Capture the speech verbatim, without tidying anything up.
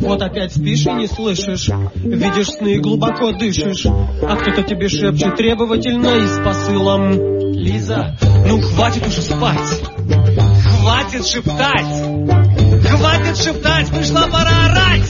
Вот опять спишь и не слышишь, видишь сны и глубоко дышишь, а кто-то тебе шепчет требовательно и с посылом: Лиза, ну хватит уже спать, хватит шептать, хватит шептать, пришла пора орать.